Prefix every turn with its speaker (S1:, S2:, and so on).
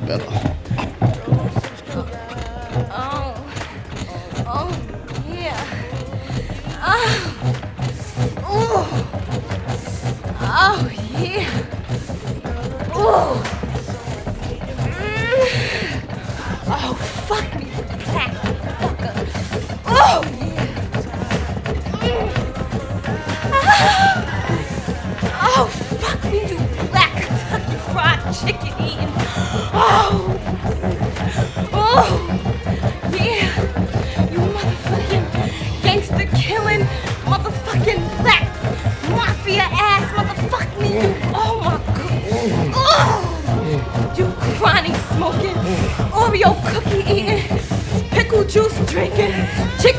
S1: better.
S2: Oh, oh, yeah. Oh, oh, yeah. Oh, oh, fuck me, black fucker. Oh, yeah. Oh, fuck me, you black Kentucky fried chicken eating. Oh, oh, yeah. You motherfucking gangster killing, motherfucking black mafia ass motherfuck me. You, oh my god. Oh, you chronic smoking, Oreo cookie eating, pickle juice drinking, chicken